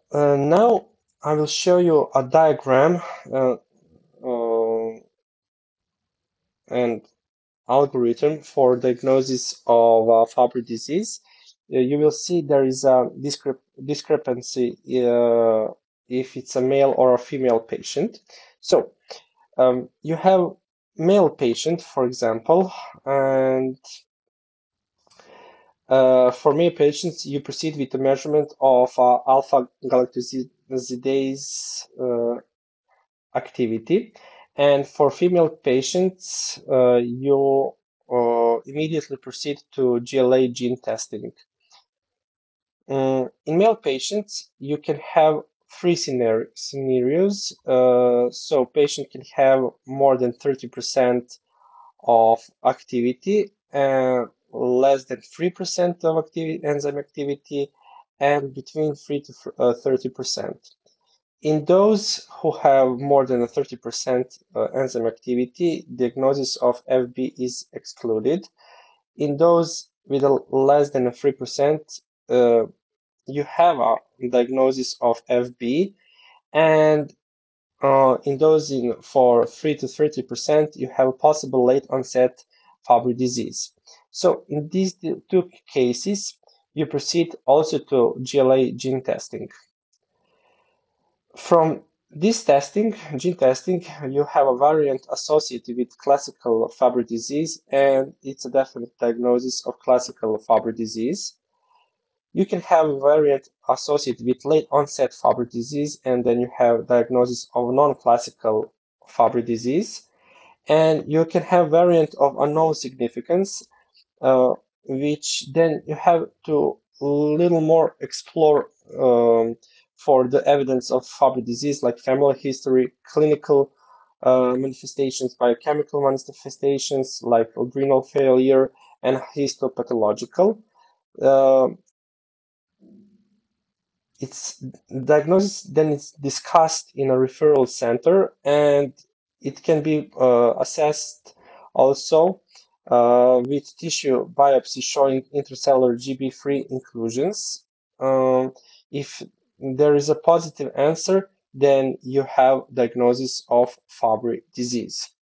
Now I will show you a diagram and algorithm for diagnosis of Fabry disease. You will see there is a discrepancy if it's a male or a female patient. So you have male patient, for example, and for male patients, you proceed with the measurement of alpha galactosidase activity. And for female patients, you immediately proceed to GLA gene testing. In male patients, you can have three scenarios. So patient can have more than 30% of activity, less than 3% of enzyme activity, and between 3 to 30%. In those who have more than 30% enzyme activity, diagnosis of FB is excluded. In those with less than 3%, you have a diagnosis of FB, and in those for 3 to 30%, you have a possible late onset Fabry disease. So in these two cases, you proceed also to GLA gene testing. From this testing, gene testing, you have a variant associated with classical Fabry disease, and it's a definite diagnosis of classical Fabry disease. You can have a variant associated with late onset Fabry disease, and then you have diagnosis of non-classical Fabry disease. And you can have variant of unknown significance, uh, which then you have to little more explore for the evidence of Fabry disease, like family history, clinical manifestations, biochemical manifestations like adrenal failure, and histopathological. Uh, it's diagnosis then it's discussed in a referral center, and it can be assessed also with tissue biopsy showing intracellular GB3 inclusions. If there is a positive answer, then you have diagnosis of Fabry disease.